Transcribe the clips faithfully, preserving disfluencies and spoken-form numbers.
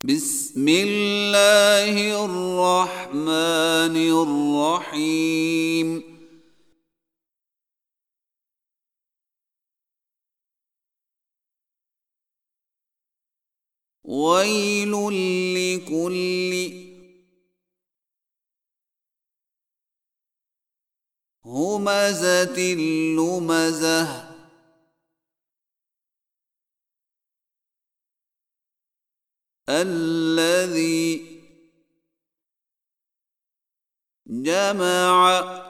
بسم الله الرحمن الرحيم ويل لكل همزة لمزة الذي جمع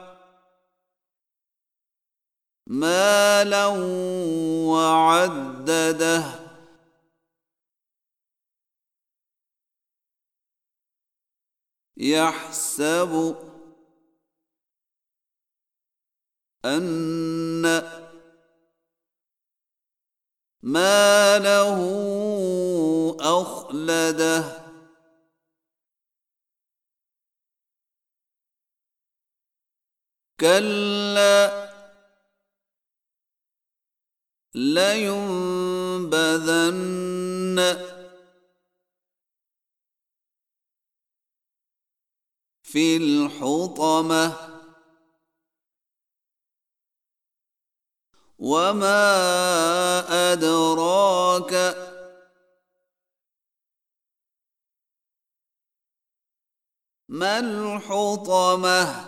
مالا وعدده يحسب أن ماله أخلده كلا لينبذن في الحطمة وما أدراك ما الحطمة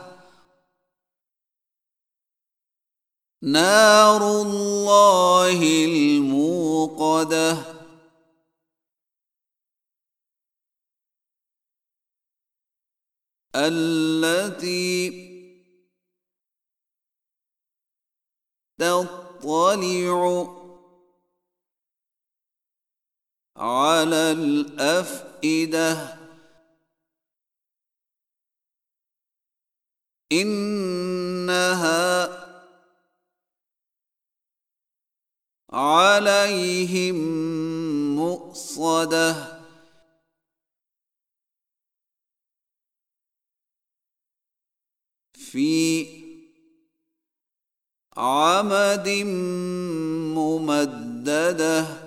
نار الله الموقدة التي تطلع على الأفئدة إنها عليهم مؤصدة في عمد ممددة